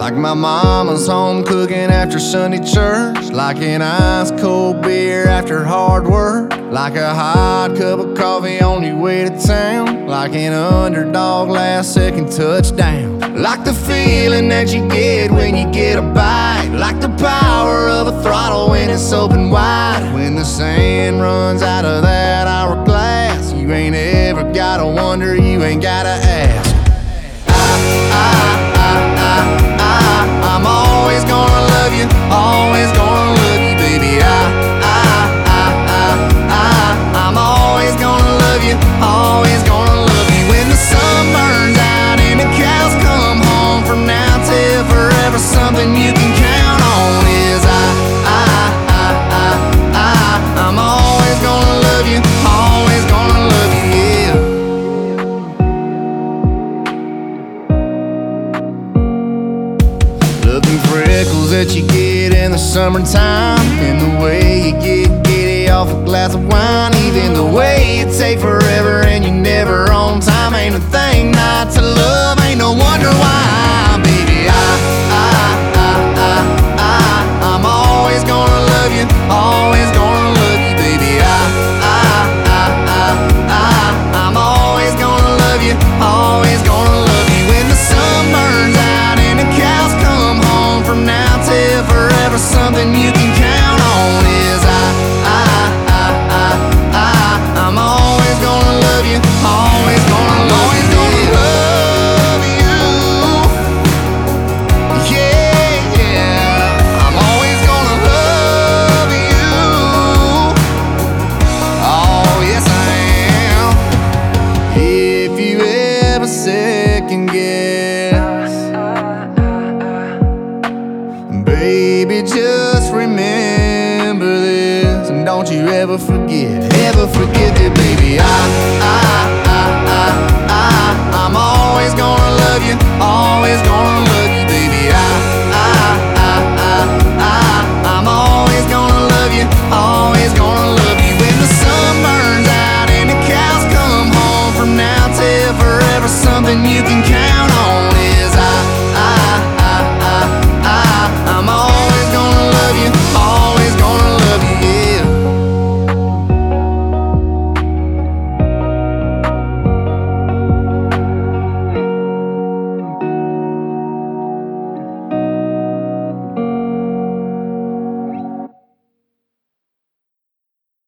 Like my mama's home cooking after Sunday church, like an ice cold beer after hard work, like a hot cup of coffee on your way to town, like an underdog last second touchdown, like the feeling that you get when you get a bite, like the power of a throttle when it's open wide. When the sand runs out of that hourglass, you ain't ever gotta wonder, you ain't gotta ask. I'm always gonna love you, always gonna love you, baby. I'm always gonna love you, always gonna love you. When the sun burns out and the cows come home, from now till forever, something you can count on is I'm always gonna love you, always gonna love you, yeah. Looking freckles that you get in the summertime, and the way you get giddy off a glass of wine, even the way you take forever and you're never on time. Ain't a thing not to love, ain't no wonder why, baby. I'm always gonna love you, always gonna love you, baby. I'm always gonna love you, always gonna love you. When the sun burns out and the cows come home, from now till forever, something you can count on is I'm always gonna love you, always gonna love you, love you. Yeah, yeah. I'm always gonna love you. Oh, yes I am. If you ever second guess, baby, just remember this, and don't you ever forget, ever forget.